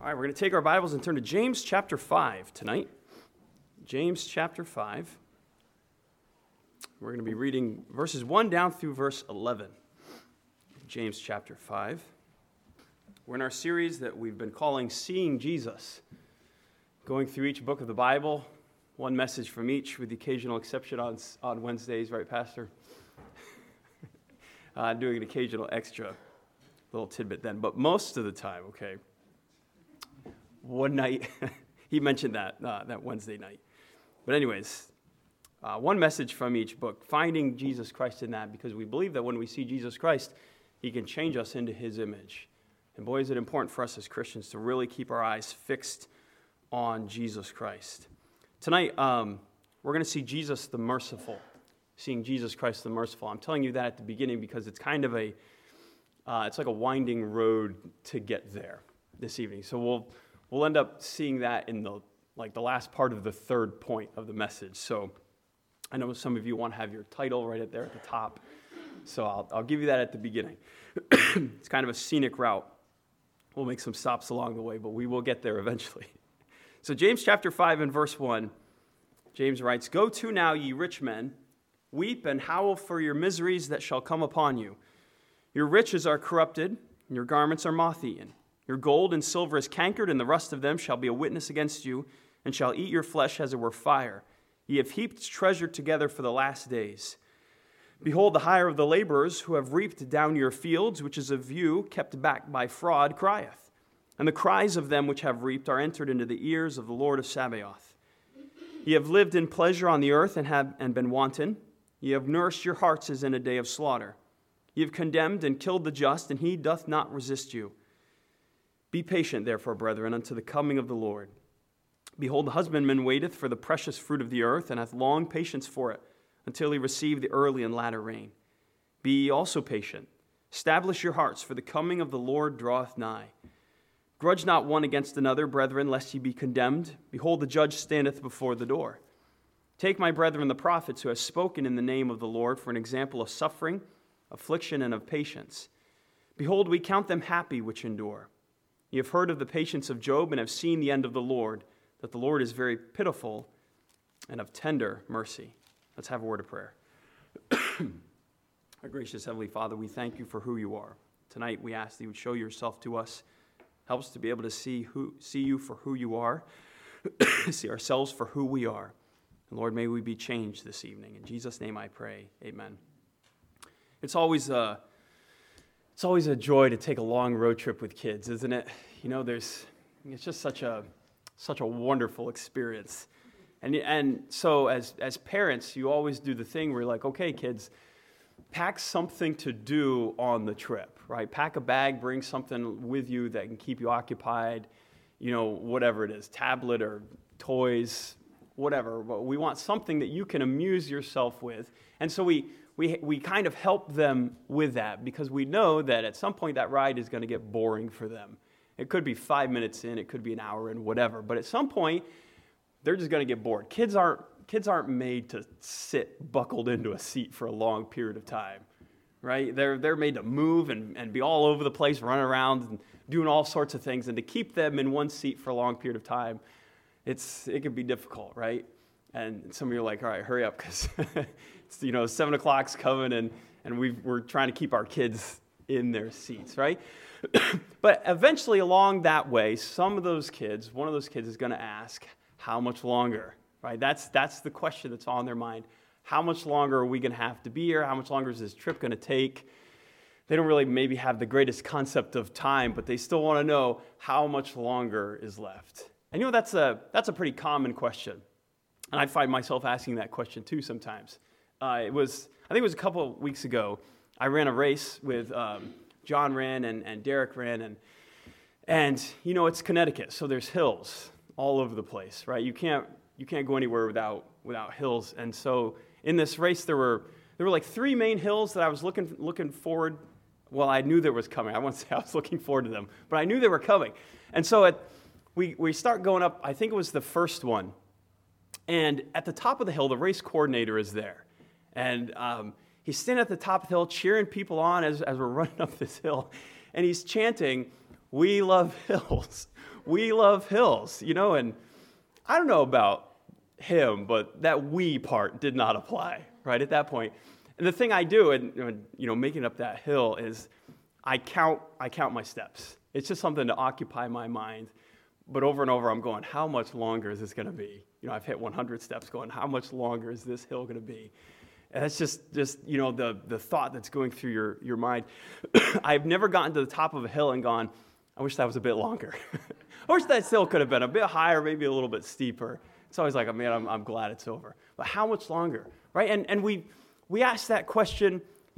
All right, we're going to take our Bibles and turn to James chapter 5 tonight. James chapter 5. We're going to be reading verses 1 down through verse 11. James chapter 5. We're in our series that we've been calling Seeing Jesus, going through each book of the Bible, one message from each, with the occasional exception on Wednesdays, right, Pastor? Doing an occasional extra little tidbit then, but most of the time, okay. One night, he mentioned that Wednesday night. But anyways, one message from each book, finding Jesus Christ in that, because we believe that when we see Jesus Christ, he can change us into his image. And boy, is it important for us as Christians to really keep our eyes fixed on Jesus Christ. Tonight, we're going to see Jesus the merciful, seeing Jesus Christ the merciful. I'm telling you that at the beginning because it's kind of it's like a winding road to get there this evening. So we'll end up seeing that in the last part of the third point of the message. So I know some of you want to have your title right there at the top. So I'll give you that at the beginning. It's kind of a scenic route. We'll make some stops along the way, but we will get there eventually. So James chapter 5 and verse 1, James writes, "Go to now, ye rich men, weep and howl for your miseries that shall come upon you. Your riches are corrupted, and your garments are moth-eaten. Your gold and silver is cankered, and the rust of them shall be a witness against you, and shall eat your flesh as it were fire. Ye have heaped treasure together for the last days. Behold, the hire of the laborers who have reaped down your fields, which is of you kept back by fraud, crieth. And the cries of them which have reaped are entered into the ears of the Lord of Sabaoth. Ye have lived in pleasure on the earth and been wanton. Ye have nourished your hearts as in a day of slaughter. Ye have condemned and killed the just, and he doth not resist you. Be patient, therefore, brethren, unto the coming of the Lord. Behold, the husbandman waiteth for the precious fruit of the earth, and hath long patience for it, until he receive the early and latter rain. Be ye also patient. Establish your hearts, for the coming of the Lord draweth nigh. Grudge not one against another, brethren, lest ye be condemned. Behold, the judge standeth before the door. Take my brethren the prophets, who have spoken in the name of the Lord, for an example of suffering, affliction, and of patience. Behold, we count them happy which endure. Ye have heard of the patience of Job, and have seen the end of the Lord, that the Lord is very pitiful and of tender mercy." Let's have a word of prayer. Our gracious Heavenly Father, we thank you for who you are. Tonight we ask that you would show yourself to us. Help us to be able to see you for who you are, see ourselves for who we are. And Lord, may we be changed this evening. In Jesus' name I pray, amen. It's always a joy to take a long road trip with kids, isn't it? You know, it's just such a wonderful experience. And so as parents, you always do the thing where you're like, okay, kids, pack something to do on the trip, right? Pack a bag, bring something with you that can keep you occupied, whatever it is, tablet or toys, whatever. But we want something that you can amuse yourself with. And so we kind of help them with that, because we know that at some point that ride is going to get boring for them. It could be 5 minutes in, it could be an hour in, whatever. But at some point, they're just going to get bored. Kids aren't made to sit buckled into a seat for a long period of time, right? They're made to move and be all over the place, running around and doing all sorts of things. And to keep them in one seat for a long period of time, it can be difficult, right? And some of you are like, all right, hurry up, because 7 o'clock's coming, and we're trying to keep our kids in their seats, right? But eventually along that way, one of those kids is going to ask, how much longer, right? That's the question that's on their mind. How much longer are we going to have to be here? How much longer is this trip going to take? They don't really maybe have the greatest concept of time, but they still want to know how much longer is left. And that's a pretty common question. And I find myself asking that question too sometimes. I think it was a couple of weeks ago. I ran a race with John ran and Derek ran, and it's Connecticut, so there's hills all over the place, right? You can't go anywhere without hills. And so in this race, there were like 3 main hills that I was looking forward. Well, I knew there was coming. I won't say I was looking forward to them, but I knew they were coming. And so we start going up. I think it was the first one. And at the top of the hill, the race coordinator is there. And he's standing at the top of the hill cheering people on as we're running up this hill. And he's chanting, We love hills. We love hills, and I don't know about him, but that we part did not apply, right, at that point. And the thing I do, and making up that hill, is I count my steps. It's just something to occupy my mind. But over and over, I'm going, how much longer is this going to be? I've hit 100 steps going, how much longer is this hill going to be? And that's just the thought that's going through your mind. I've never gotten to the top of a hill and gone, I wish that was a bit longer. I wish that hill could have been a bit higher, maybe a little bit steeper. It's always like, man, I'm glad it's over. But how much longer, right? And we ask that question,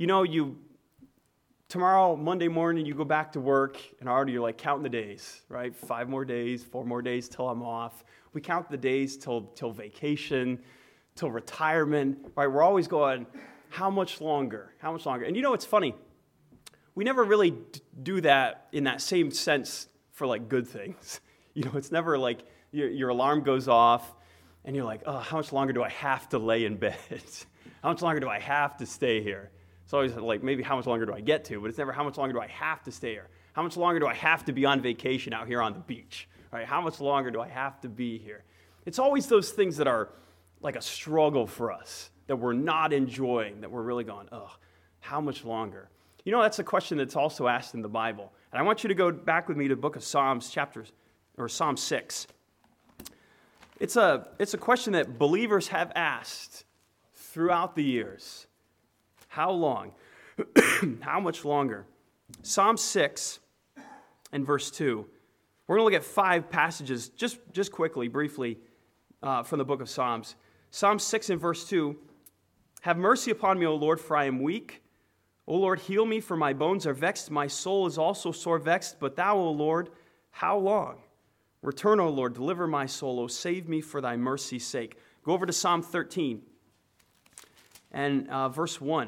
tomorrow, Monday morning, you go back to work, and already you're like counting the days, right? 5 more days, 4 more days till I'm off. We count the days till vacation, till retirement, right? We're always going, how much longer? How much longer? And it's funny. We never really do that in that same sense for like good things. It's never like your alarm goes off, and you're like, oh, how much longer do I have to lay in bed? How much longer do I have to stay here? It's always like, maybe how much longer do I get to, but it's never how much longer do I have to stay here? How much longer do I have to be on vacation out here on the beach? Right? How much longer do I have to be here? It's always those things that are like a struggle for us, that we're not enjoying, that we're really going, oh, how much longer? That's a question that's also asked in the Bible. And I want you to go back with me to the book of Psalms, Psalm 6. It's a question that believers have asked throughout the years. How long? How much longer? Psalm 6 and verse 2. We're going to look at 5 passages just quickly, briefly, from the book of Psalms. Psalm 6 and verse 2. Have mercy upon me, O Lord, for I am weak. O Lord, heal me, for my bones are vexed. My soul is also sore vexed. But thou, O Lord, how long? Return, O Lord, deliver my soul. O save me for thy mercy's sake. Go over to Psalm 13 and verse 1.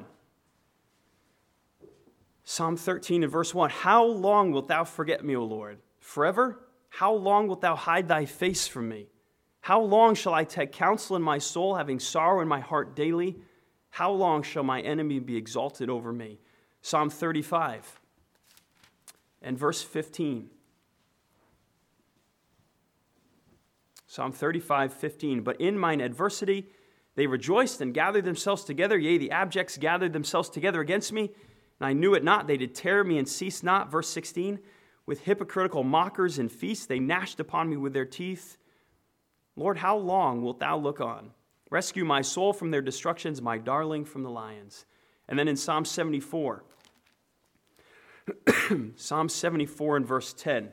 Psalm 13 and verse 1. How long wilt thou forget me, O Lord? Forever? How long wilt thou hide thy face from me? How long shall I take counsel in my soul, having sorrow in my heart daily? How long shall my enemy be exalted over me? Psalm 35 and verse 15. Psalm 35, 15. But in mine adversity they rejoiced and gathered themselves together. Yea, the abjects gathered themselves together against me. And I knew it not. They did tear me and ceased not. Verse 16. With hypocritical mockers and feasts they gnashed upon me with their teeth. Lord, how long wilt thou look on? Rescue my soul from their destructions, my darling from the lions. And then in Psalm 74. Psalm 74 and verse 10.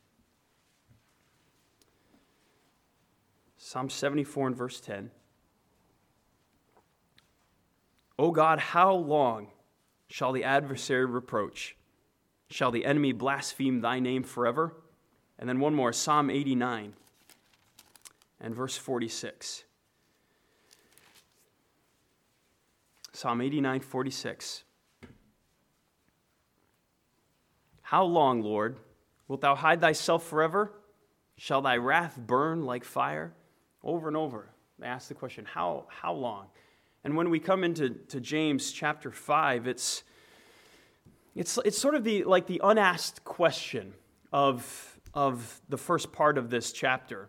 Psalm 74 and verse 10. O God, how long shall the adversary reproach? Shall the enemy blaspheme thy name forever? And then one more, Psalm 89 and verse 46. Psalm 89, 46. How long, Lord, wilt thou hide thyself forever? Shall thy wrath burn like fire? Over and over, they ask the question, how long? And when we come into James chapter 5, it's sort of the unasked question of the first part of this chapter.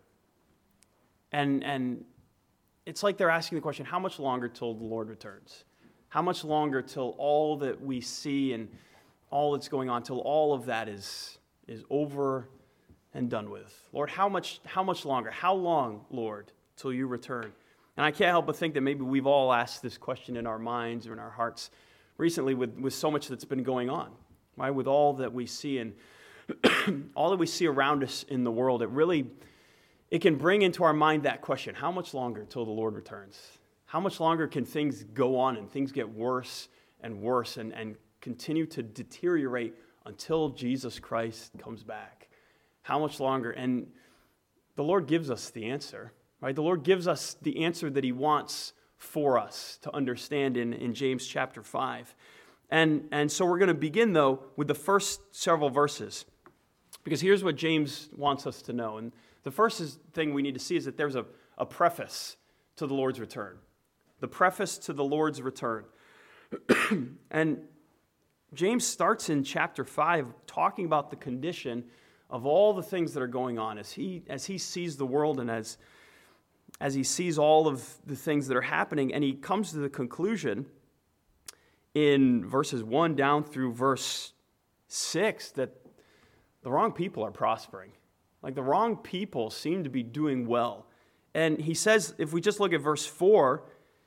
And it's like they're asking the question, how much longer till the Lord returns? How much longer till all that we see and all that's going on, till all of that is over and done with? Lord, how much longer? How long, Lord, till you return? And I can't help but think that maybe we've all asked this question in our minds or in our hearts recently with so much that's been going on, right? With all that we see and all that we see around us in the world, it can bring into our mind that question, how much longer till the Lord returns? How much longer can things go on and things get worse and worse and continue to deteriorate until Jesus Christ comes back? How much longer? And the Lord gives us the answer, right? The Lord gives us the answer that he wants for us to understand in James chapter 5. And so we're going to begin, though, with the first several verses, because here's what James wants us to know. And the first thing we need to see is that there's a preface to the Lord's return. The preface to the Lord's return. And James starts in chapter 5 talking about the condition of all the things that are going on as he sees the world and as he sees all of the things that are happening, and he comes to the conclusion in verses 1 down through verse 6 that the wrong people are prospering. Like the wrong people seem to be doing well. And he says, if we just look at verse 4,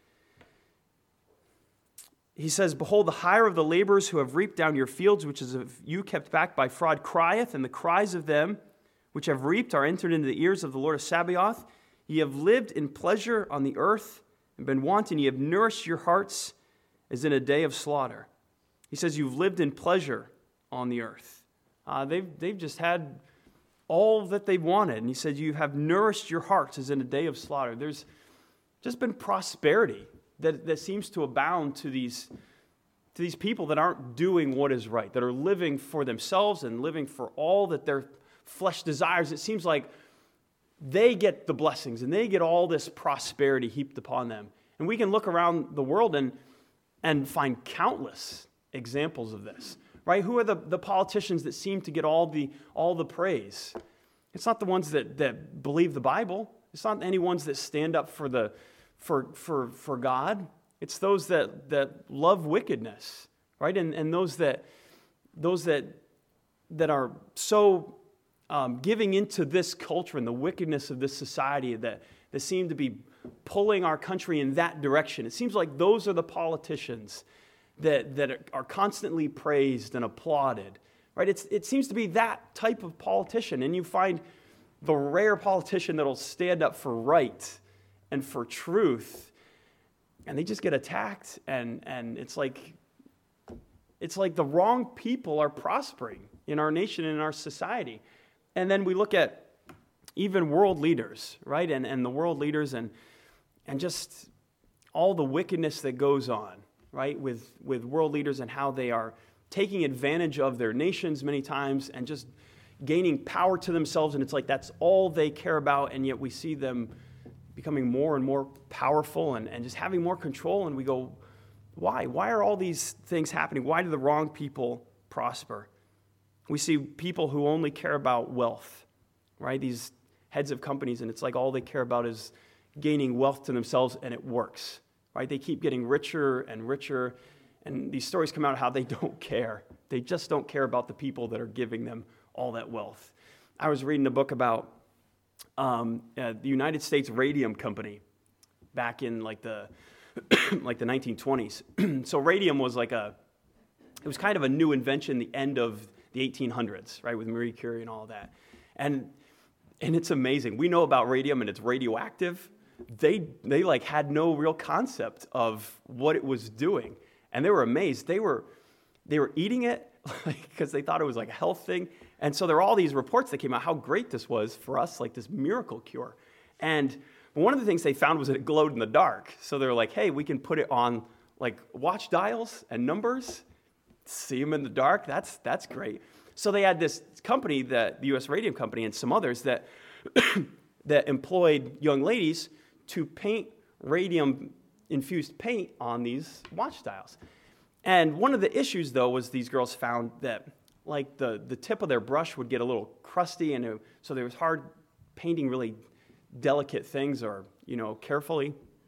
he says, "Behold, the hire of the laborers who have reaped down your fields, which is of you kept back by fraud, crieth, and the cries of them which have reaped are entered into the ears of the Lord of Sabaoth. Ye have lived in pleasure on the earth, and been wanton. Ye have nourished your hearts as in a day of slaughter." He says, you've lived in pleasure on the earth. They've just had all that they wanted. And he said, you have nourished your hearts as in a day of slaughter. There's just been prosperity that seems to abound to these people that aren't doing what is right, that are living for themselves and living for all that their flesh desires. It seems like they get the blessings and they get all this prosperity heaped upon them. And we can look around the world and find countless examples of this, right? Who are the politicians that seem to get all the praise? It's not the ones that believe the Bible. It's not any ones that stand up for God. It's those that love wickedness, right? And those that are so giving into this culture and the wickedness of this society that seem to be pulling our country in that direction. It seems like those are the politicians that are constantly praised and applauded, right? It seems to be that type of politician, and you find the rare politician that'll stand up for right and for truth, and they just get attacked, and it's like the wrong people are prospering in our nation and in our society. And then we look at even world leaders, right? And the world leaders and just all the wickedness that goes on, right? With world leaders and how they are taking advantage of their nations many times and just gaining power to themselves. And it's like that's all they care about. And yet we see them becoming more and more powerful and just having more control. And we go, why? Why are all these things happening? Why do the wrong people prosper? We see people who only care about wealth, right? These heads of companies, and it's like all they care about is gaining wealth to themselves, and it works, right? They keep getting richer and richer, and these stories come out how they don't care. They just don't care about the people that are giving them all that wealth. I was reading a book about the United States Radium Company back in like the 1920s. So radium was it was kind of a new invention, the end of the 1800s, right, with Marie Curie and all that. And it's amazing. We know about radium and it's radioactive. They had no real concept of what it was doing. And they were amazed. They were eating it because they thought it was like a health thing. And so there were all these reports that came out how great this was for us, like this miracle cure. And one of the things they found was that it glowed in the dark. So they were like, hey, we can put it on like watch dials and numbers, see them in the dark. That's great. So they had this company, the U.S. Radium Company, and some others that that employed young ladies to paint radium-infused paint on these watch dials. And one of the issues, though, was these girls found that like the tip of their brush would get a little crusty, and so there was hard painting really delicate things or, carefully.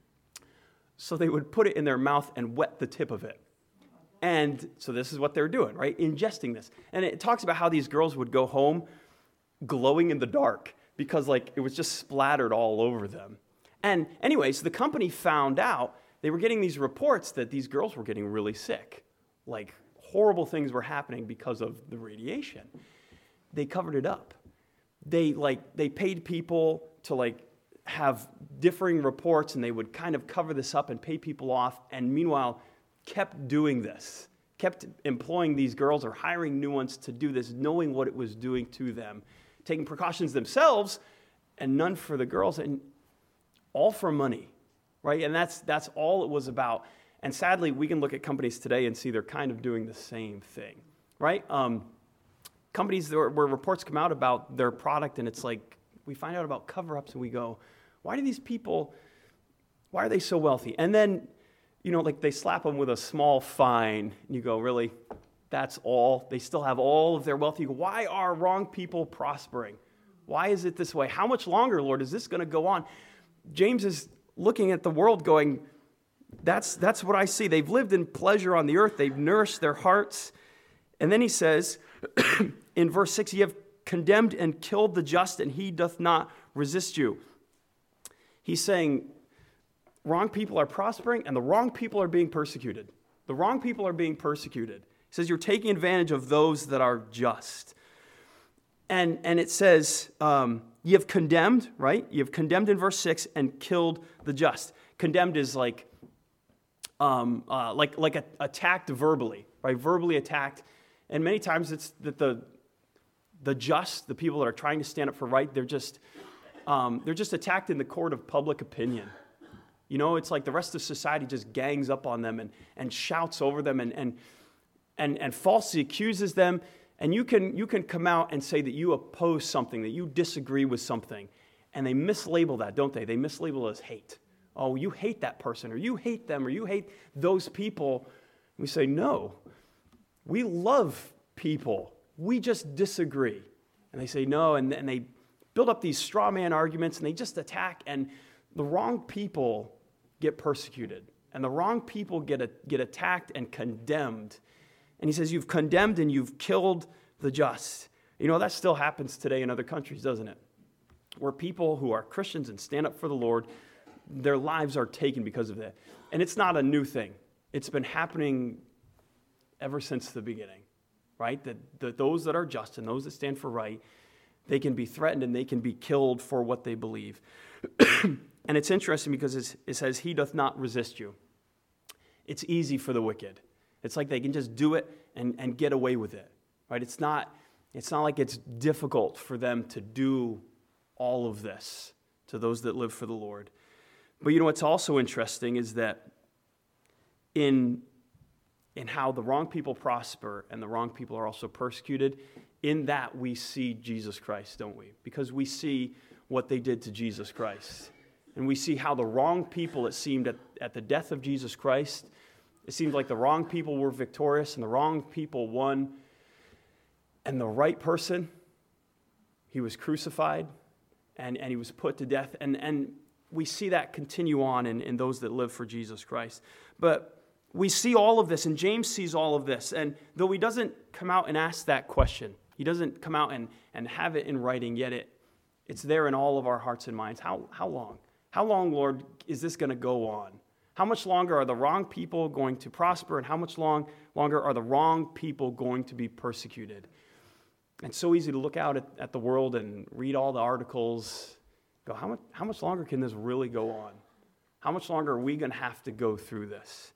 So they would put it in their mouth and wet the tip of it. And so this is what they're doing, right? Ingesting this. And it talks about how these girls would go home glowing in the dark because it was just splattered all over them. And anyways, the company found out they were getting these reports that these girls were getting really sick. Like horrible things were happening because of the radiation. They covered it up. They paid people to have differing reports, and they would kind of cover this up and pay people off, and meanwhile kept doing this, kept employing these girls or hiring new ones to do this, knowing what it was doing to them, taking precautions themselves and none for the girls, and all for money, right? And that's all it was about. And sadly, we can look at companies today and see they're kind of doing the same thing, right? Companies where reports come out about their product, and it's like we find out about cover-ups and we go, why are they so wealthy? And then, they slap them with a small fine, and you go, really? that's all. They still have all of their wealth. You go, why are wrong people prospering? Why is it this way? How much longer, Lord, is this going to go on? James is looking at the world going, that's what I see. They've lived in pleasure on the earth. They've nourished their hearts. And then he says in verse 6, ye have condemned and killed the just, and he doth not resist you. He's saying wrong people are prospering and the wrong people are being persecuted. The wrong people are being persecuted. He says you're taking advantage of those that are just. And it says, you have condemned, right? You have condemned in verse 6 and killed the just. Condemned is like attacked verbally, right? Verbally attacked. And many times it's that the just, the people that are trying to stand up for right, they're just attacked in the court of public opinion. You know, it's like the rest of society just gangs up on them and shouts over them and falsely accuses them. And you can come out and say that you oppose something, that you disagree with something. And they mislabel that, don't they? They mislabel it as hate. Oh, you hate that person, or you hate them, or you hate those people. We say, no, we love people. We just disagree. And they say no, and they build up these straw man arguments, and they just attack, and the wrong people get persecuted, and the wrong people get attacked and condemned. And he says, you've condemned and you've killed the just. You know, that still happens today in other countries, doesn't it? Where people who are Christians and stand up for the Lord, their lives are taken because of that. And it's not a new thing. It's been happening ever since the beginning, right? That those that are just and those that stand for right, they can be threatened and they can be killed for what they believe. And it's interesting because it says, he doth not resist you. It's easy for the wicked. It's like they can just do it and get away with it, right? It's not like it's difficult for them to do all of this to those that live for the Lord. But you know what's also interesting is that in how the wrong people prosper and the wrong people are also persecuted, in that we see Jesus Christ, don't we? Because we see what they did to Jesus Christ. And we see how the wrong people, it seemed at the death of Jesus Christ, it seemed like the wrong people were victorious and the wrong people won. And the right person, he was crucified and he was put to death. And we see that continue on in those that live for Jesus Christ. But we see all of this, and James sees all of this. And though he doesn't come out and ask that question, he doesn't come out and have it in writing, yet it's there in all of our hearts and minds. How long? How long, Lord, is this going to go on? How much longer are the wrong people going to prosper, and how much longer are the wrong people going to be persecuted? And it's so easy to look out at the world and read all the articles, go, how much longer can this really go on? How much longer are we going to have to go through this?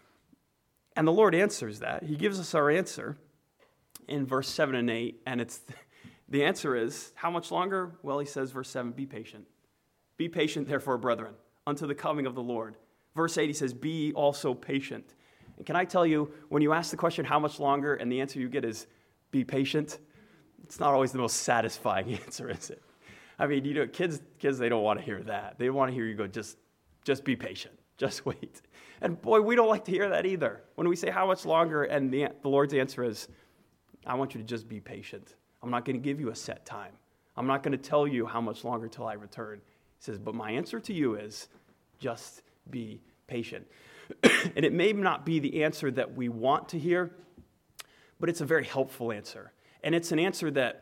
And the Lord answers that. He gives us our answer in verse 7 and 8, and the answer is, how much longer? Well, he says, verse 7, be patient. Be patient, therefore, brethren, unto the coming of the Lord. Verse 8, he says, be also patient. And can I tell you, when you ask the question, how much longer, and the answer you get is, be patient, it's not always the most satisfying answer, is it? I mean, you know, kids, they don't want to hear that. They want to hear you go, just be patient. Just wait. And boy, we don't like to hear that either. When we say how much longer, and the Lord's answer is, I want you to just be patient. I'm not going to give you a set time. I'm not going to tell you how much longer till I return. He says, but my answer to you is, just be patient. And it may not be the answer that we want to hear, but it's a very helpful answer. And it's an answer that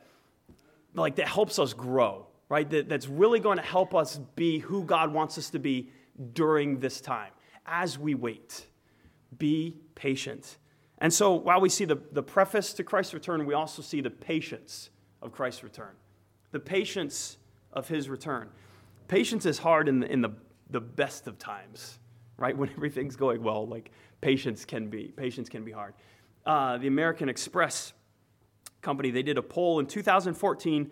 helps us grow, right? That's really going to help us be who God wants us to be during this time, as we wait. Be patient. And so while we see the preface to Christ's return, we also see the patience of Christ's return. The patience of his return. Patience is hard in the best of times, right? When everything's going well, like patience can be hard. The American Express company, they did a poll in 2014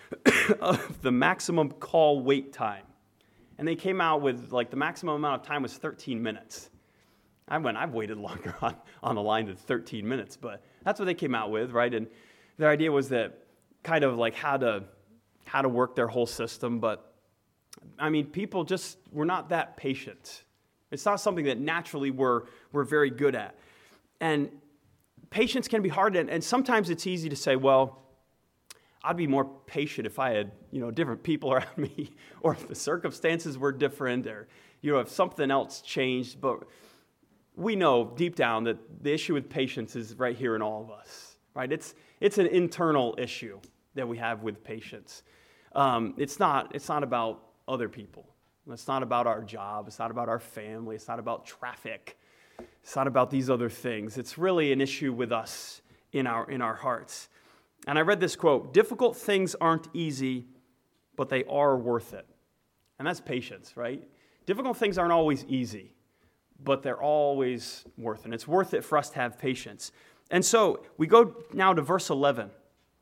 of the maximum call wait time. And they came out with, the maximum amount of time was 13 minutes. I've waited longer on the line than 13 minutes, but that's what they came out with, right? And their idea was that kind of like how to work their whole system, but I mean, people just were not that patient. It's not something that naturally we're very good at. And patience can be hard, and sometimes it's easy to say, well, I'd be more patient if I had, different people around me, or if the circumstances were different, or, if something else changed. But we know deep down that the issue with patience is right here in all of us, right? It's an internal issue that we have with patience. It's not about other people. It's not about our job. It's not about our family. It's not about traffic. It's not about these other things. It's really an issue with us in our hearts. And I read this quote, "Difficult things aren't easy, but they are worth it." And that's patience, right? Difficult things aren't always easy, but they're always worth it. It's worth it for us to have patience. And so we go now to verse 11.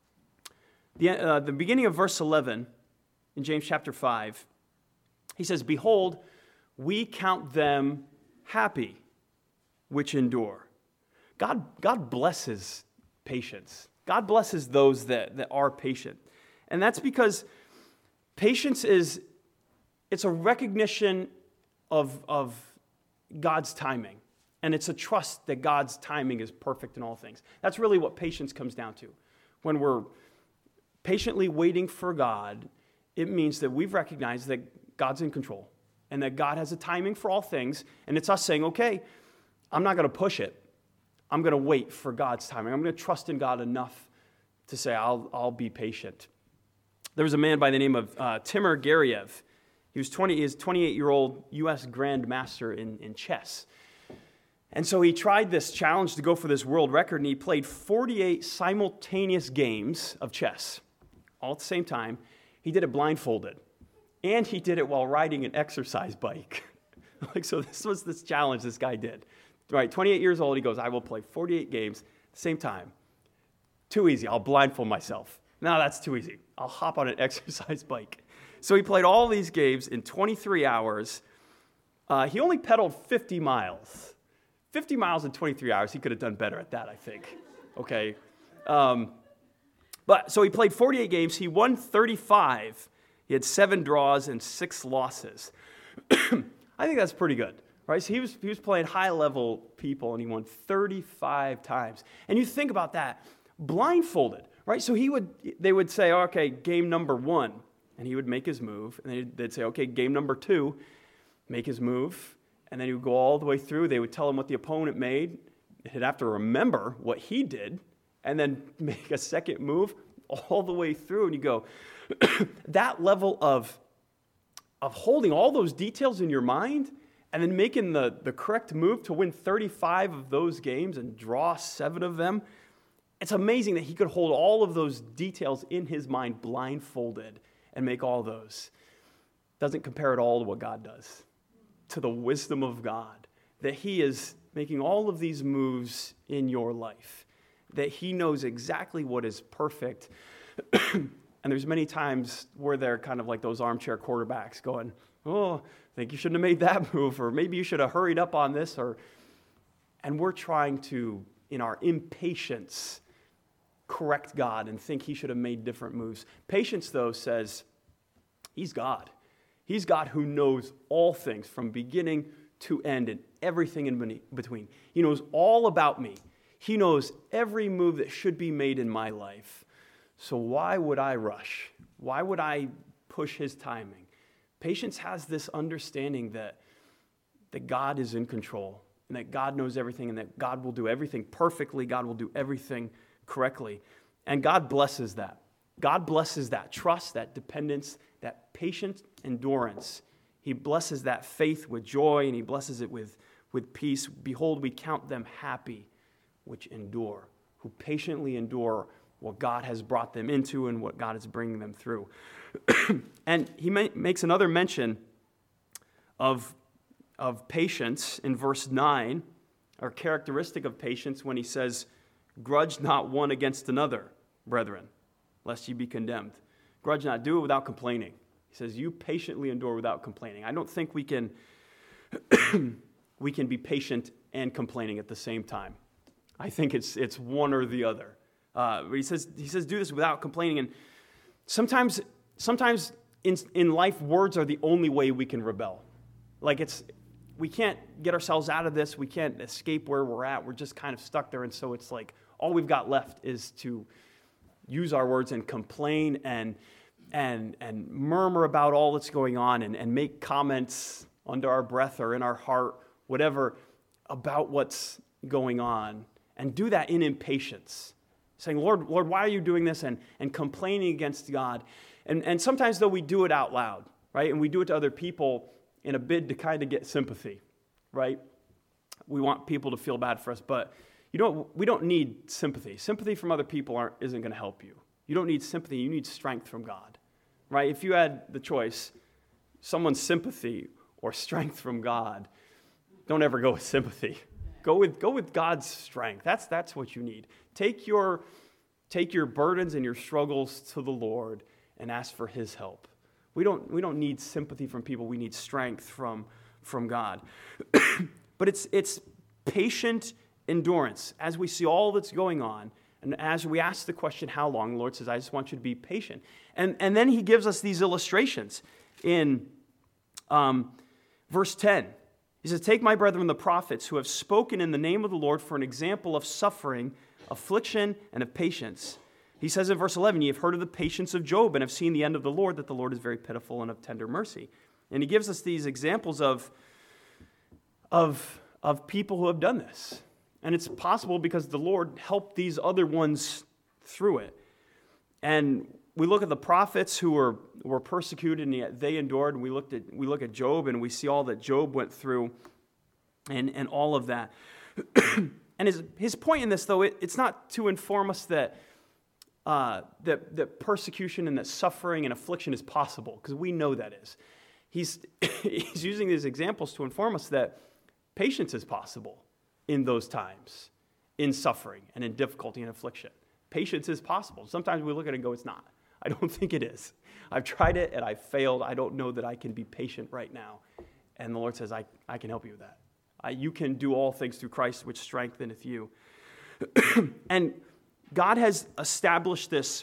The beginning of verse 11 in James chapter 5, he says, "Behold, we count them happy which endure." God blesses patience. God blesses those that are patient. And that's because patience it's a recognition of God's timing. And it's a trust that God's timing is perfect in all things. That's really what patience comes down to. When we're patiently waiting for God, it means that we've recognized that God's in control and that God has a timing for all things. And it's us saying, okay, I'm not going to push it. I'm going to wait for God's timing. I'm going to trust in God enough to say, I'll be patient. There was a man by the name of Timur Gariev. He was 28-year-old U.S. Grandmaster in chess. And so he tried this challenge to go for this world record, and he played 48 simultaneous games of chess, all at the same time. He did it blindfolded, and he did it while riding an exercise bike. So this was this challenge this guy did. Right, 28 years old, he goes, I will play 48 games at the same time. Too easy, I'll blindfold myself. No, that's too easy. I'll hop on an exercise bike. So he played all these games in 23 hours. He only pedaled 50 miles. 50 miles in 23 hours, he could have done better at that, I think. Okay. But so he played 48 games. He won 35. He had 7 draws and 6 losses. I think that's pretty good. Right, so he was playing high-level people, and he won 35 times. And you think about that, blindfolded, right? So they would say, okay, game number 1, and he would make his move. And they'd say, okay, game number 2, make his move. And then he would go all the way through. They would tell him what the opponent made. He'd have to remember what he did, and then make a second move all the way through. And you go, that level of holding all those details in your mind, and then making the correct move to win 35 of those games and draw 7 of them, it's amazing that he could hold all of those details in his mind blindfolded and make all those. Doesn't compare at all to what God does, to the wisdom of God, that he is making all of these moves in your life, that he knows exactly what is perfect. And there's many times where they're kind of like those armchair quarterbacks going, oh, I think you shouldn't have made that move, or maybe you should have hurried up on this, and we're trying to, in our impatience, correct God and think he should have made different moves. Patience, though, says he's God. He's God who knows all things from beginning to end and everything in between. He knows all about me. He knows every move that should be made in my life. So why would I rush? Why would I push his timing? Patience has this understanding that God is in control and that God knows everything and that God will do everything perfectly. God will do everything correctly. And God blesses that. God blesses that trust, that dependence, that patient endurance. He blesses that faith with joy, and he blesses it with peace. Behold, we count them happy which endure, who patiently endure what God has brought them into and what God is bringing them through. And he makes another mention of patience in verse 9, or characteristic of patience, when he says, grudge not one against another, brethren, lest ye be condemned. Grudge not, do it without complaining. He says, you patiently endure without complaining. I don't think we can be patient and complaining at the same time. I think it's one or the other. But he says do this without complaining. And sometimes in life, words are the only way we can rebel. Like we can't get ourselves out of this. We can't escape where we're at. We're just kind of stuck there. And so it's like all we've got left is to use our words and complain and murmur about all that's going on and make comments under our breath or in our heart, whatever, about what's going on. And do that in impatience, saying, Lord, why are you doing this? And complaining against God. And sometimes, though, we do it out loud, right? And we do it to other people in a bid to kind of get sympathy, right? We want people to feel bad for us, but we don't need sympathy. Sympathy from other people isn't going to help you. You don't need sympathy. You need strength from God, right? If you had the choice, someone's sympathy or strength from God, don't ever go with sympathy. Go with God's strength. That's what you need. Take your burdens and your struggles to the Lord and ask for His help. We don't need sympathy from people. We need strength from God. But it's patient endurance as we see all that's going on, and as we ask the question, how long? The Lord says, I just want you to be patient. And then He gives us these illustrations in verse 10. He says, take my brethren the prophets who have spoken in the name of the Lord for an example of suffering, affliction, and of patience. He says in verse 11, ye have heard of the patience of Job and have seen the end of the Lord, that the Lord is very pitiful and of tender mercy. And he gives us these examples of people who have done this. And it's possible because the Lord helped these other ones through it. And we look at the prophets who were persecuted and yet they endured. And we look at Job and we see all that Job went through and all of that. And his point in this, though, it's not to inform us that persecution and that suffering and affliction is possible, because we know that is. He's using these examples to inform us that patience is possible in those times, in suffering and in difficulty and affliction. Patience is possible. Sometimes we look at it and go, it's not. I don't think it is. I've tried it and I've failed. I don't know that I can be patient right now. And the Lord says, I can help you with that. You can do all things through Christ, which strengtheneth you. And God has established this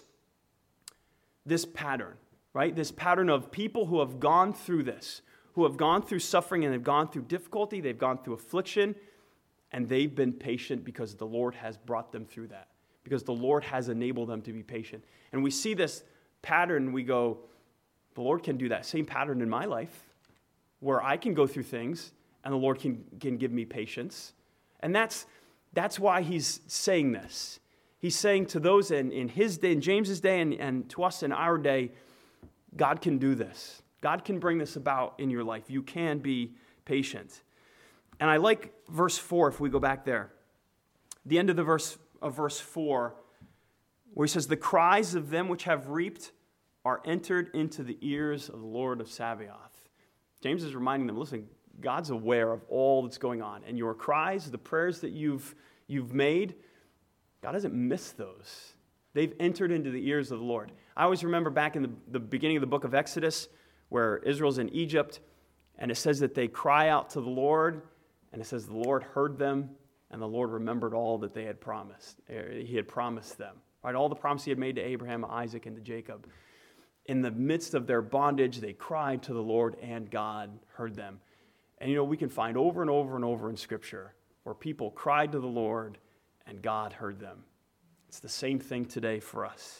pattern, right? This pattern of people who have gone through this, who have gone through suffering and have gone through difficulty, they've gone through affliction, and they've been patient because the Lord has brought them through that, because the Lord has enabled them to be patient. And we see this pattern, we go, the Lord can do that same pattern in my life, where I can go through things, and the Lord can give me patience. And that's why he's saying this. He's saying to those in his day, in James's day, and to us in our day, God can do this. God can bring this about in your life. You can be patient. And I like verse 4, if we go back there. The end of verse 4, where he says, the cries of them which have reaped are entered into the ears of the Lord of Sabaoth. James is reminding them, listen, God's aware of all that's going on. And your cries, the prayers that you've made, God doesn't miss those. They've entered into the ears of the Lord. I always remember back in the beginning of the book of Exodus, where Israel's in Egypt, and it says that they cry out to the Lord, and it says the Lord heard them, and the Lord remembered all that they had promised. He had promised them, right? All the promise he had made to Abraham, Isaac, and to Jacob. In the midst of their bondage, they cried to the Lord, and God heard them. And we can find over and over and over in Scripture where people cried to the Lord, and God heard them. It's the same thing today for us.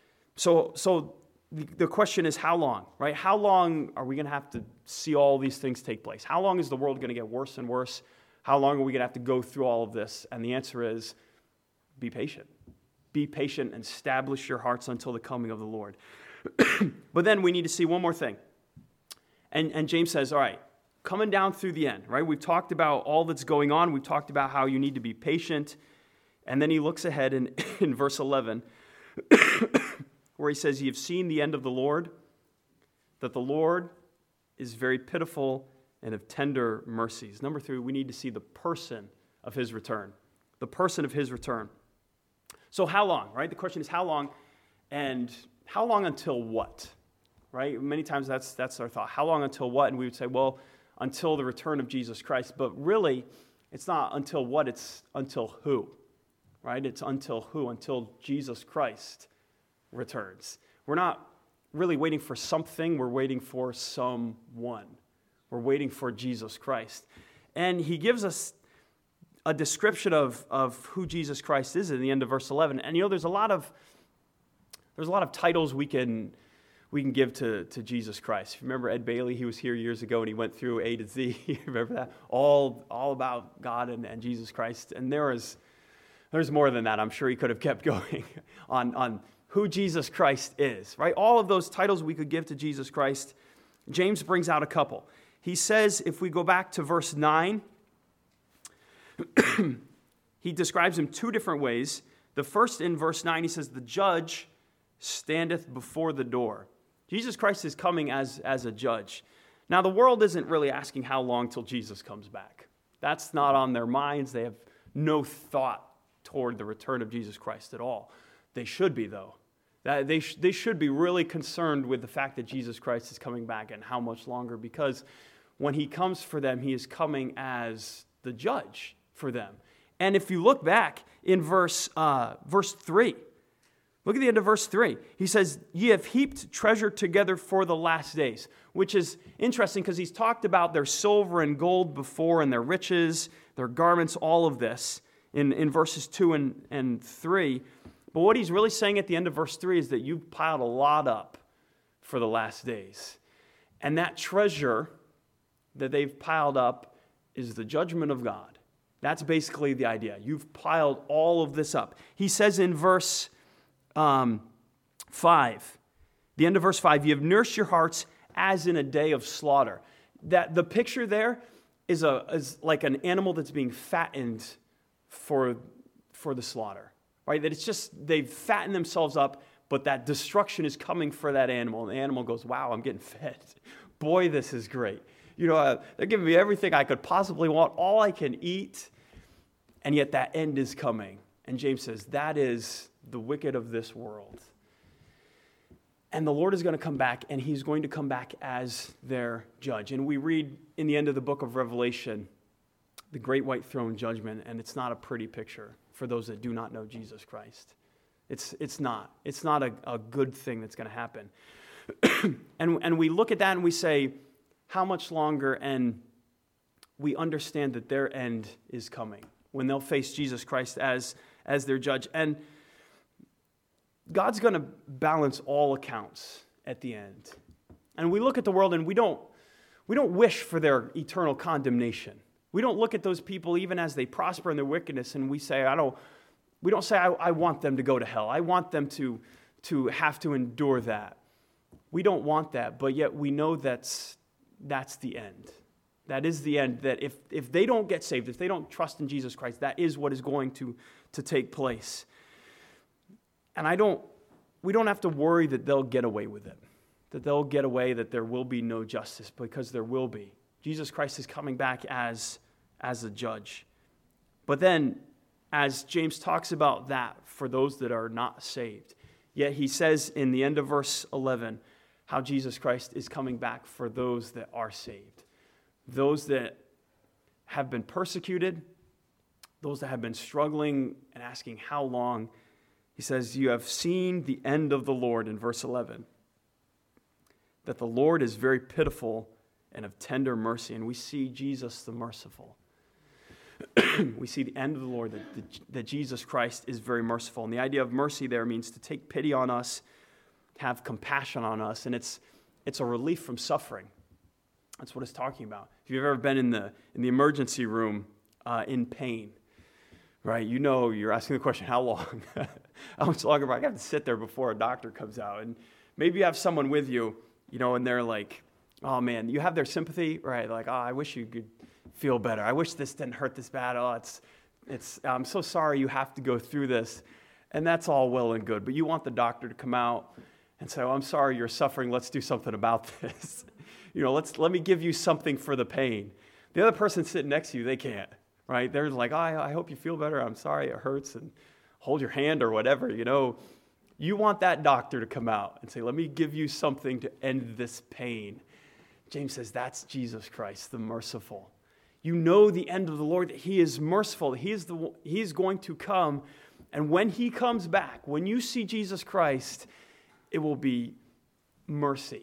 So the question is, how long, right? How long are we going to have to see all these things take place? How long is the world going to get worse and worse? How long are we going to have to go through all of this? And the answer is, be patient. Be patient and establish your hearts until the coming of the Lord. But then we need to see one more thing. And James says, all right, coming down through the end, right? We've talked about all that's going on. We've talked about how you need to be patient. And then he looks ahead in verse 11, where he says, ye have seen the end of the Lord, that the Lord is very pitiful and of tender mercies. Number 3, we need to see the person of his return. The person of his return. So how long, right? The question is how long, and how long until what, right? Many times that's our thought. How long until what? And we would say, well, until the return of Jesus Christ. But really, it's not until what, it's until who, right? It's until who? Until Jesus Christ returns. We're not really waiting for something, we're waiting for someone. We're waiting for Jesus Christ. And he gives us a description of who Jesus Christ is in the end of verse 11. And there's a lot of titles we can give to Jesus Christ. Remember Ed Bailey? He was here years ago and he went through A to Z. Remember that? All about God and Jesus Christ. And there's more than that. I'm sure he could have kept going on who Jesus Christ is, right? All of those titles we could give to Jesus Christ. James brings out a couple. He says, if we go back to verse 9, he describes him two different ways. The first, in verse 9, he says, the judge standeth before the door. Jesus Christ is coming as a judge. Now, the world isn't really asking how long till Jesus comes back. That's not on their minds. They have no thought toward the return of Jesus Christ at all. They should be, though. They should be really concerned with the fact that Jesus Christ is coming back and how much longer, because when he comes for them, he is coming as the judge for them. And if you look back in verse 3, look at the end of verse 3. He says, ye have heaped treasure together for the last days, which is interesting because he's talked about their silver and gold before and their riches, their garments, all of this in verses 2 and 3. But what he's really saying at the end of verse 3 is that you've piled a lot up for the last days. And that treasure that they've piled up is the judgment of God. That's basically the idea. You've piled all of this up. He says in verse 5, the end of verse 5, you have nursed your hearts as in a day of slaughter. That the picture there is like an animal that's being fattened for the slaughter, right? That it's just, they've fattened themselves up, but that destruction is coming for that animal. And the animal goes, wow, I'm getting fed. Boy, this is great. They're giving me everything I could possibly want, all I can eat, and yet that end is coming. And James says, that is the wicked of this world. And the Lord is going to come back, and he's going to come back as their judge. And we read in the end of the book of Revelation, the great white throne judgment, and it's not a pretty picture for those that do not know Jesus Christ. It's not a good thing that's going to happen. And we look at that and we say, how much longer? And we understand that their end is coming when they'll face Jesus Christ as their judge. And God's going to balance all accounts at the end. And we look at the world and we don't wish for their eternal condemnation. We don't look at those people even as they prosper in their wickedness and we say, we don't say, I want them to go to hell. I want them to have to endure that. We don't want that, but yet we know that's the end. That is the end, that if they don't get saved, if they don't trust in Jesus Christ, that is what is going to take place. And we don't have to worry that they'll get away with it, that they'll get away, that there will be no justice, because there will be. Jesus Christ is coming back as a judge. But then, as James talks about that for those that are not saved, yet he says in the end of verse 11 how Jesus Christ is coming back for those that are saved, those that have been persecuted, those that have been struggling and asking how long. He says, you have seen the end of the Lord in verse 11, that the Lord is very pitiful and of tender mercy. And we see Jesus the merciful. We see the end of the Lord, that Jesus Christ is very merciful. And the idea of mercy there means to take pity on us, have compassion on us, and it's a relief from suffering. That's what it's talking about. If you've ever been in the emergency room in pain, right? You're asking the question, how long? How much longer? I have to sit there before a doctor comes out. And maybe you have someone with you, and they're like, oh man, you have their sympathy, right? Like, oh, I wish you could feel better. I wish this didn't hurt this bad. Oh, I'm so sorry you have to go through this. And that's all well and good. But you want the doctor to come out and say, oh, I'm sorry you're suffering. Let's do something about this. Let me give you something for the pain. The other person sitting next to you, they can't, right? They're like, oh, I hope you feel better. I'm sorry it hurts, and hold your hand or whatever, You want that doctor to come out and say, let me give you something to end this pain. James says that's Jesus Christ, the merciful. You know the end of the Lord, that he is merciful. He is going to come. And when he comes back, when you see Jesus Christ, it will be mercy.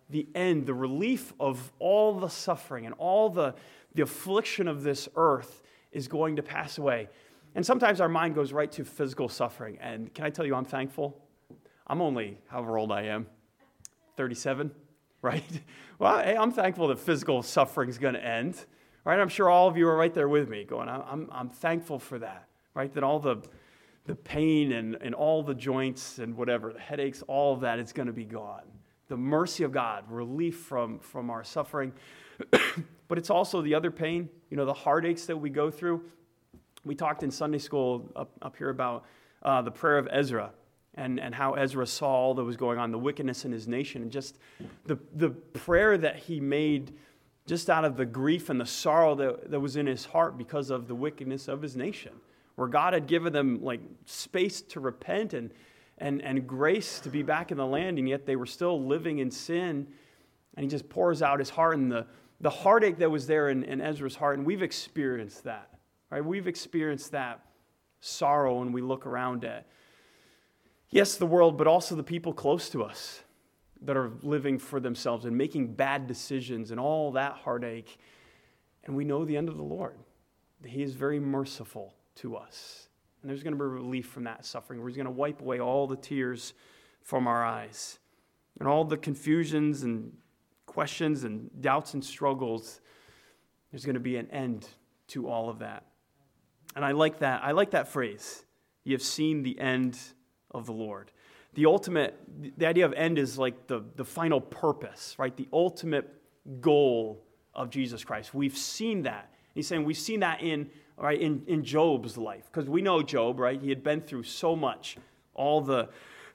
the end, the relief of all the suffering and all the affliction of this earth is going to pass away. And sometimes our mind goes right to physical suffering. And can I tell you, I'm thankful. I'm only, however old I am, 37, right? Well, hey, I'm thankful that physical suffering is going to end, right? I'm sure all of you are right there with me going, I'm thankful for that, right? That all the pain and all the joints and whatever, the headaches, all of that is going to be gone. The mercy of God, relief from our suffering. But it's also the other pain, the heartaches that we go through. We talked in Sunday school up here about the prayer of Ezra and how Ezra saw all that was going on, the wickedness in his nation, and just the prayer that he made just out of the grief and the sorrow that was in his heart because of the wickedness of his nation, where God had given them like space to repent and grace to be back in the land, and yet they were still living in sin. And he just pours out his heart, and the heartache that was there in Ezra's heart, and we've experienced that, right? We've experienced that sorrow when we look around at, yes, the world, but also the people close to us that are living for themselves and making bad decisions and all that heartache. And we know the end of the Lord, that he is very merciful to us. And there's going to be relief from that suffering, where he's going to wipe away all the tears from our eyes. And all the confusions and questions and doubts and struggles, there's going to be an end to all of that. And I like that. I like that phrase. You have seen the end of the Lord. The idea of end is like the final purpose, right? The ultimate goal of Jesus Christ. We've seen that. He's saying we've seen that in Job's life, because we know Job, right? He had been through so much, all the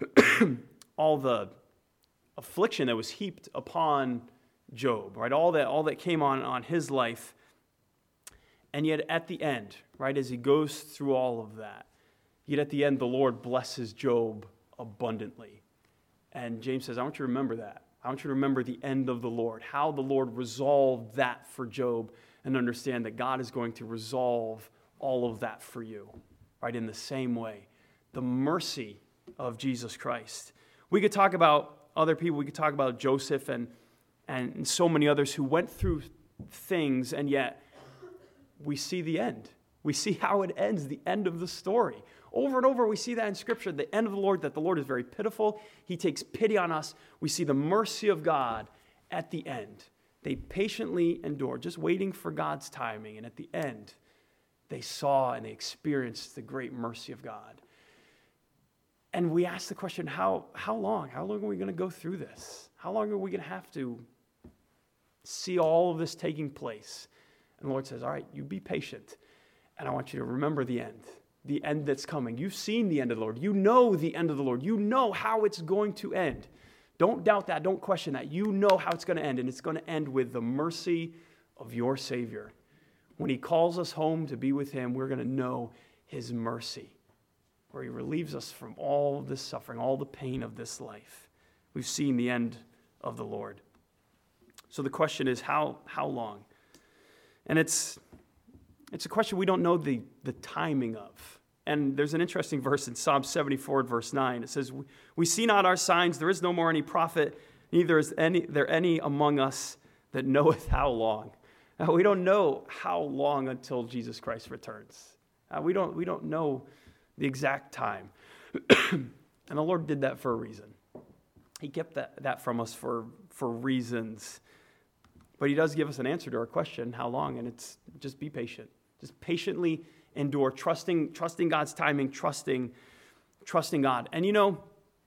affliction that was heaped upon Job, right? All that came on his life. And yet at the end, right, as he goes through all of that, yet at the end, the Lord blesses Job abundantly. And James says, I want you to remember that. I want you to remember the end of the Lord, how the Lord resolved that for Job, and understand that God is going to resolve all of that for you, right, in the same way. The mercy of Jesus Christ. We could talk about other people. We could talk about Joseph and so many others who went through things, and yet we see the end. We see how it ends, the end of the story. Over and over, we see that in Scripture, the end of the Lord, that the Lord is very pitiful. He takes pity on us. We see the mercy of God at the end. They patiently endured, just waiting for God's timing. And at the end, they saw and they experienced the great mercy of God. And we ask the question, how long? How long are we going to go through this? How long are we going to have to see all of this taking place? And the Lord says, all right, you be patient. And I want you to remember the end that's coming. You've seen the end of the Lord. You know the end of the Lord. You know how it's going to end. Don't doubt that. Don't question that. You know how it's going to end, and it's going to end with the mercy of your Savior. When he calls us home to be with him, we're going to know his mercy, where he relieves us from all this suffering, all the pain of this life. We've seen the end of the Lord. So the question is, how long? And it's a question we don't know the timing of. And there's an interesting verse in Psalm 74, verse 9. It says, we see not our signs, there is no more any prophet, neither is there any among us that knoweth how long. Now, we don't know how long until Jesus Christ returns. We don't know the exact time. And the Lord did that for a reason. He kept that from us for reasons. But he does give us an answer to our question, how long? And it's just be patient. Just patiently endure, trusting God's timing, trusting God. And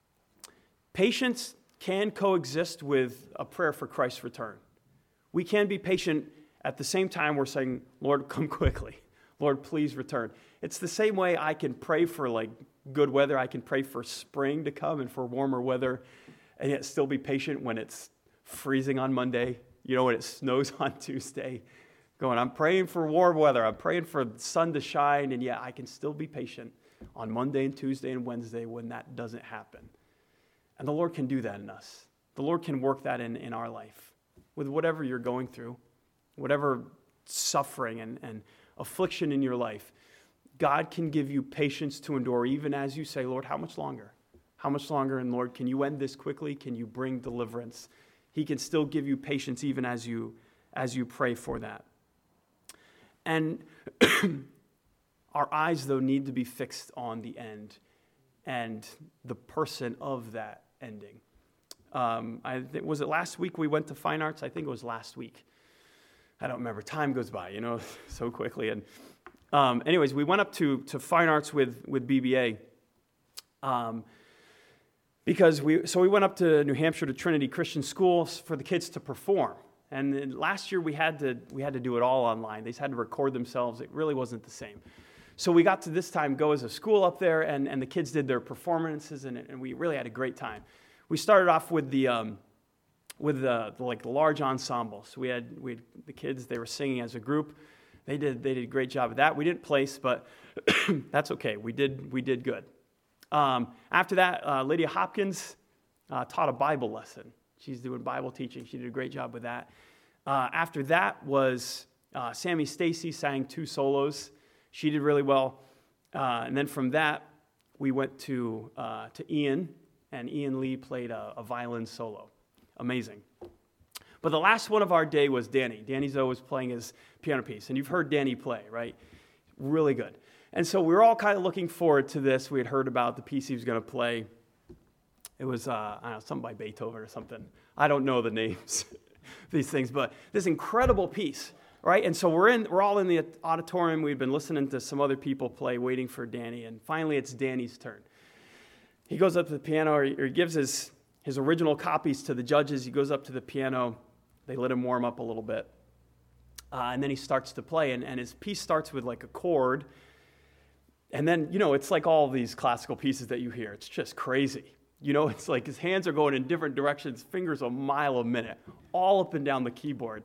patience can coexist with a prayer for Christ's return. We can be patient at the same time we're saying, Lord, come quickly. Lord, please return. It's the same way I can pray for good weather. I can pray for spring to come and for warmer weather, and yet still be patient when it's freezing on Monday, when it snows on Tuesday. I'm praying for warm weather. I'm praying for the sun to shine, and yet I can still be patient on Monday and Tuesday and Wednesday when that doesn't happen. And the Lord can do that in us. The Lord can work that in our life. With whatever you're going through, whatever suffering and affliction in your life, God can give you patience to endure, even as you say, Lord, how much longer? How much longer? And Lord, can you end this quickly? Can you bring deliverance? He can still give you patience even as you pray for that. And our eyes, though, need to be fixed on the end and the person of that ending. Was it last week we went to Fine Arts? I think it was last week. I don't remember. Time goes by, so quickly. And anyways, we went up to Fine Arts with BBA because we went up to New Hampshire to Trinity Christian School for the kids to perform. And then last year we had to do it all online. They just had to record themselves. It really wasn't the same. So we got to this time go as a school up there, and the kids did their performances, and we really had a great time. We started off with the large ensemble. So we had the kids. They were singing as a group. They did a great job of that. We didn't place, but that's okay. We did good. After that, Lydia Hopkins taught a Bible lesson. She's doing Bible teaching. She did a great job with that. After that was Sammy Stacy sang 2 solos. She did really well. And then from that, we went to Ian, and Ian Lee played a violin solo. Amazing. But the last one of our day was Danny. Danny Zoe was playing his piano piece. And you've heard Danny play, right? Really good. And so we were all kind of looking forward to this. We had heard about the piece he was going to play. It was, I don't know, something by Beethoven or something. I don't know the names of these things, but this incredible piece, right? And so we're all in the auditorium. We've been listening to some other people play, waiting for Danny. And finally, it's Danny's turn. He goes up to the piano, or he gives his original copies to the judges. He goes up to the piano. They let him warm up a little bit. And then he starts to play, and his piece starts with like a chord. And then, it's like all these classical pieces that you hear. It's just crazy. It's like his hands are going in different directions, fingers a mile a minute, all up and down the keyboard.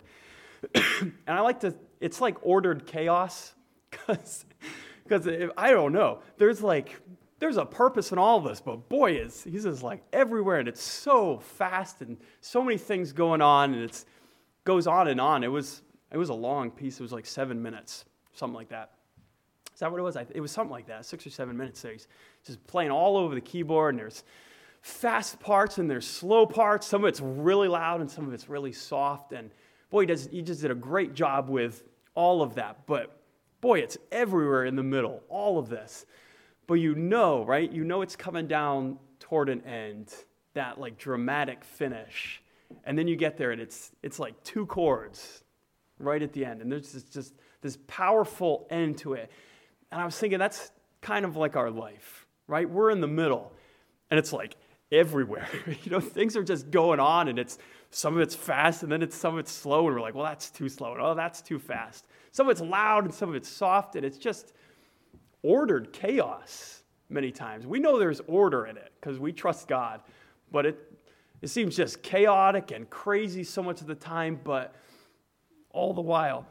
And it's like ordered chaos, because I don't know. There's a purpose in all of this, but boy, he's just like everywhere, and it's so fast and so many things going on, and it goes on and on. It was a long piece. It was like 7 minutes, something like that. Is that what it was? It was something like that, 6 or 7 minutes. So he's just playing all over the keyboard, and there's fast parts and there's slow parts. Some of it's really loud and some of it's really soft. And boy, he just did a great job with all of that. But boy, it's everywhere in the middle, all of this. But right? It's coming down toward an end, that like dramatic finish. And then you get there and it's like 2 chords right at the end. And there's just this powerful end to it. And I was thinking that's kind of like our life, right? We're in the middle and it's like everywhere. Things are just going on, and some of it's fast, and then some of it's slow, and we're like, well, that's too slow, and oh, that's too fast. Some of it's loud, and some of it's soft, and it's just ordered chaos many times. We know there's order in it because we trust God, but it seems just chaotic and crazy so much of the time, but all the while,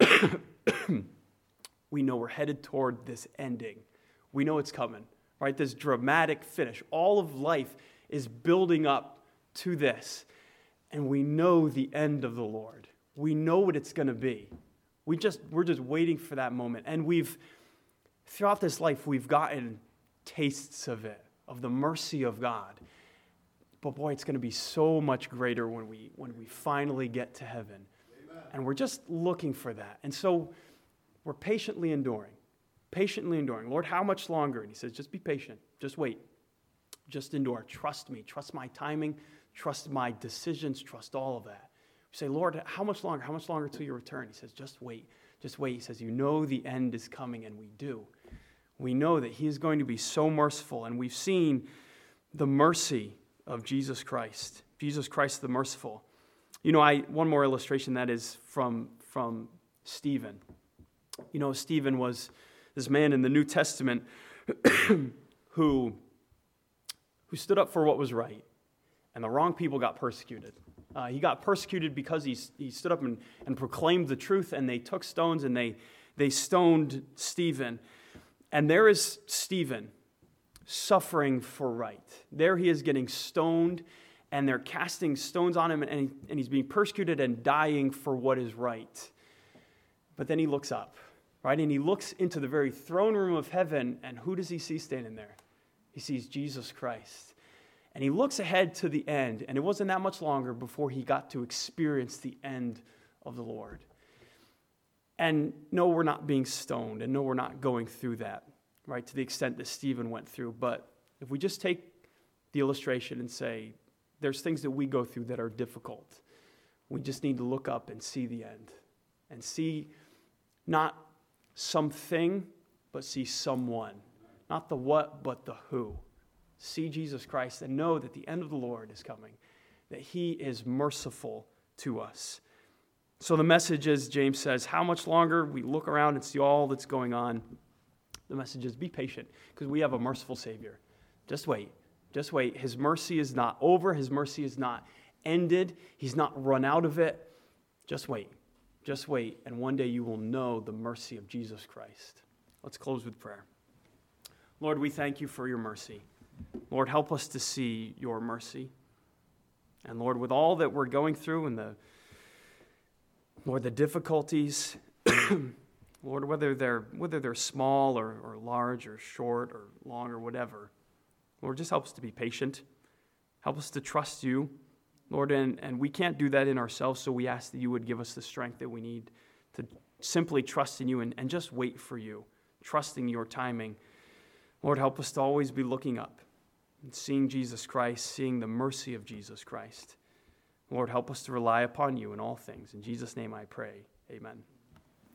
we know we're headed toward this ending. We know it's coming, right? This dramatic finish. All of life is building up to this, and we know the end of the Lord. We know what it's going to be. We're just waiting for that moment. And throughout this life, we've gotten tastes of it, of the mercy of God. But boy, it's going to be so much greater when we finally get to heaven. Amen. And we're just looking for that. And so we're patiently enduring. Lord, how much longer? And he says, just be patient. Just wait. Just endure. Trust me. Trust my timing. Trust my decisions. Trust all of that. We say, Lord, how much longer? How much longer till your return? He says, just wait. Just wait. He says, the end is coming, and we do. We know that he is going to be so merciful, and we've seen the mercy of Jesus Christ. Jesus Christ the merciful. One more illustration that is from Stephen. Stephen was this man in the New Testament who stood up for what was right, and the wrong people got persecuted. He got persecuted because he stood up and proclaimed the truth, and they took stones and they stoned Stephen. And there is Stephen suffering for right. There he is getting stoned, and they're casting stones on him, and he's being persecuted and dying for what is right. But then he looks up, right? And he looks into the very throne room of heaven, and who does he see standing there? He sees Jesus Christ. And he looks ahead to the end, and it wasn't that much longer before he got to experience the end of the Lord. And no, we're not being stoned, and no, we're not going through that, right, to the extent that Stephen went through. But if we just take the illustration and say, there's things that we go through that are difficult, we just need to look up and see the end, and see not something, but see someone. Not the what, but the who. See Jesus Christ and know that the end of the Lord is coming, that he is merciful to us. So the message is, James says, how much longer? We look around and see all that's going on. The message is, be patient, because we have a merciful Savior. Just wait. Just wait. His mercy is not over. His mercy is not ended. He's not run out of it. Just wait. Just wait. And one day you will know the mercy of Jesus Christ. Let's close with prayer. Lord, we thank you for your mercy. Lord, help us to see your mercy. And Lord, with all that we're going through and the difficulties, Lord, whether they're small or large or short or long or whatever, Lord, just help us to be patient. Help us to trust you, Lord, and we can't do that in ourselves, so we ask that you would give us the strength that we need to simply trust in you and just wait for you, trusting your timing. Lord, help us to always be looking up and seeing Jesus Christ, seeing the mercy of Jesus Christ. Lord, help us to rely upon you in all things. In Jesus' name I pray, amen.